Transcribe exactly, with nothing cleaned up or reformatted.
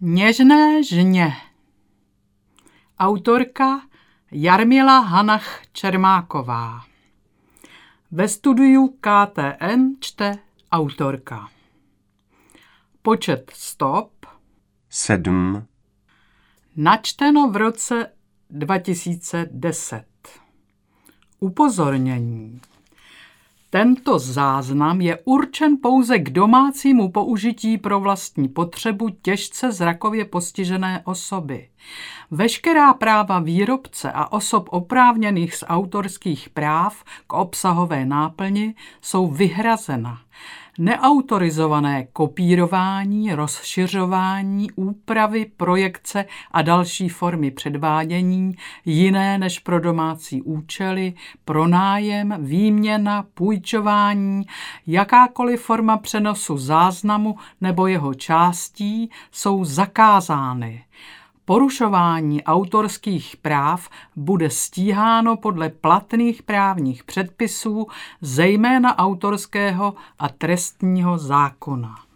Něžné žně. Autorka Jarmila Hanach Čermáková. Ve studiu K T N čte autorka. Počet stop sedm. Načteno v roce dva tisíce deset. Upozornění. Tento záznam je určen pouze k domácímu použití pro vlastní potřebu těžce zrakově postižené osoby. Veškerá práva výrobce a osob oprávněných z autorských práv k obsahové náplni jsou vyhrazena. Neautorizované kopírování, rozšiřování, úpravy, projekce a další formy předvádění, jiné než pro domácí účely, pronájem, výměna, půjčování, jakákoliv forma přenosu záznamu nebo jeho částí jsou zakázány. Porušování autorských práv bude stíháno podle platných právních předpisů, zejména autorského a trestního zákona.